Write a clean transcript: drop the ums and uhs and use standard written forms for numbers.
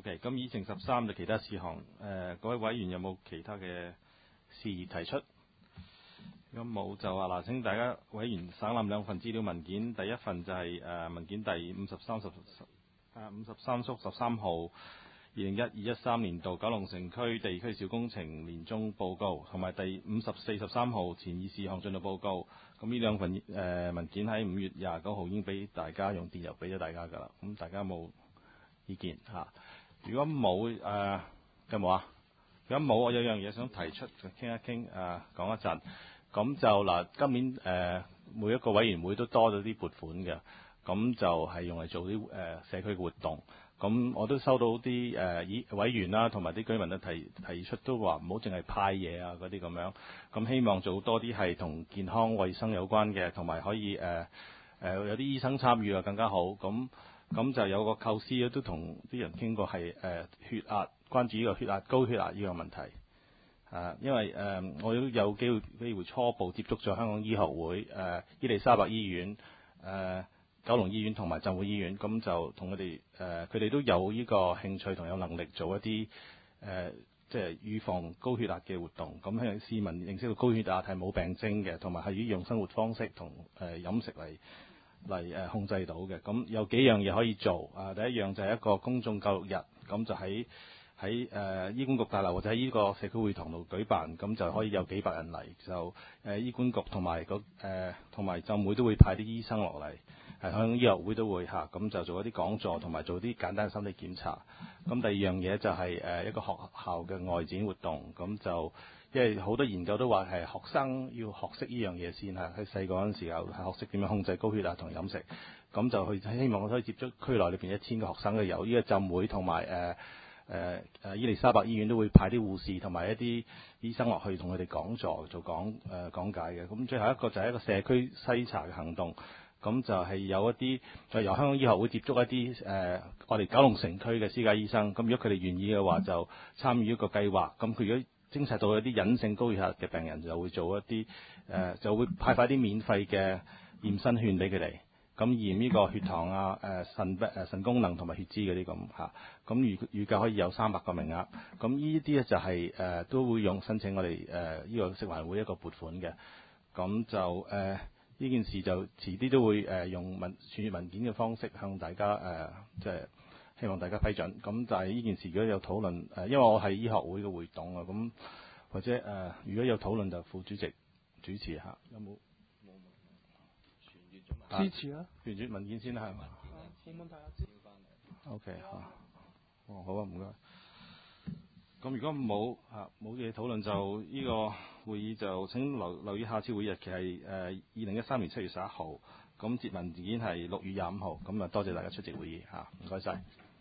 OK， 咁議程13就其他事項，各位委員有冇其他嘅事宜提出？如果冇就話嗱，請大家委員省覽兩份資料文件，第一份就係文件第53/13號2012-13年度九龍城區地區小工程年終報告，同埋第54/13號前議事項進度報告。咁呢兩份文件喺5月29號已經俾大家用電郵俾咗大家㗎啦。咁大家有冇意見嚇？如果冇有冇啊？如果冇，我有樣嘢想提出，傾一傾講一陣。咁就嗱，今年每一個委員會都多咗啲撥款嘅，咁就係用嚟做啲社區活動。咁我都收到啲委員啦，同埋啲居民都提出都話唔好淨係派嘢啊嗰啲咁樣。咁希望做多啲係同健康衛生有關嘅，同埋可以有啲醫生參與啊更加好。咁就有個構思都同啲人傾過係血壓，關注呢個高血壓呢個問題。因為我都有機會初步接觸咗香港醫學會、伊利沙伯醫院、九龍醫院同埋浸會醫院，咁就同佢哋都有呢個興趣同有能力做一啲即係預防高血壓嘅活動。咁向市民認識到高血壓係冇病徵嘅，同埋係用生活方式同飲食嚟控制到嘅。咁有幾樣嘢可以做。第一樣就係一個公眾教育日，咁就喺醫管局大樓或者喺呢個社區會堂度舉辦，咁就可以有幾百人嚟。就醫管局同埋浸會都會派啲醫生落嚟，香港醫學會都會咁就做一啲講座同埋做啲簡單身體檢查。咁第二樣嘢就係一個學校嘅外展活動。咁就因為好多研究都話係學生要學識呢樣嘢先喺細個嗰陣時候係學識點樣控制高血壓同飲食。咁就希望可以接觸區內裏邊1000個學生嘅，有呢個浸會同埋伊利沙伯醫院都會派啲護士同埋一啲醫生落去同佢哋講座做講解嘅。咁最後一個就係一個社區篩查嘅行動。咁就係有一啲就由香港醫學會接觸一啲我哋九龍城區嘅私家醫生。咁如果佢哋願意嘅話，就參與一個計劃。咁佢如果偵察到一啲隱性高血壓嘅病人，就會做一啲就會派發啲免費嘅驗身券俾佢哋。咁驗呢個血糖啊、腎功能同埋血脂嗰啲咁嚇。咁預計可以有300個名額。咁呢啲咧就係都會申請我哋呢個食環會一個撥款嘅。咁就呢件事就遲啲都會用傳閱文件嘅方式向大家即係希望大家批准。咁但係呢件事如果有討論因為我係醫學會嘅會董啊，咁或者如果有討論就副主席主持下。有冇？ 支持啊！ 傳閱文件先啦，係嘛？ 冇問題啊。 OK 好啊，唔該。咁如果冇嘢討論，就呢個會議就請留意下次會議日期係2013年7月11號。咁接文件係6月25號。咁多謝大家出席會議嚇，唔該晒。